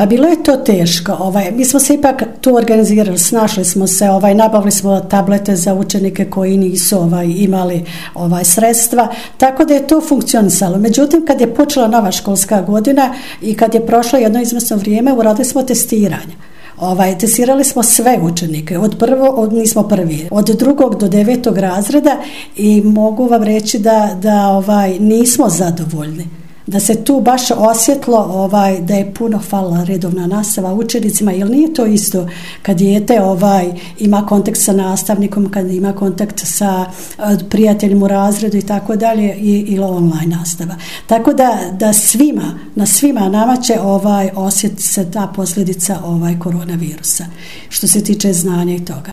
Pa bilo je to teško. Mi smo se ipak tu organizirali, snašli smo se, nabavili smo tablete za učenike koji nisu imali sredstva, tako da je to funkcionisalo. Međutim, kad je počela nova školska godina i kad je prošlo jedno izvjesno vrijeme, uradili smo testiranje. Testirali smo sve učenike, nismo prvi, od 2. do 9. razreda i mogu vam reći da nismo zadovoljni. Da se tu baš osjetlo da je puno falila redovna nastava učenicima, jer nije to isto kad dijete ima kontakt sa nastavnikom, kad ima kontakt sa prijateljima u razredu i tako dalje, ili online nastava. Tako da na svima nama će osjetiti se ta posljedica koronavirusa što se tiče znanja i toga.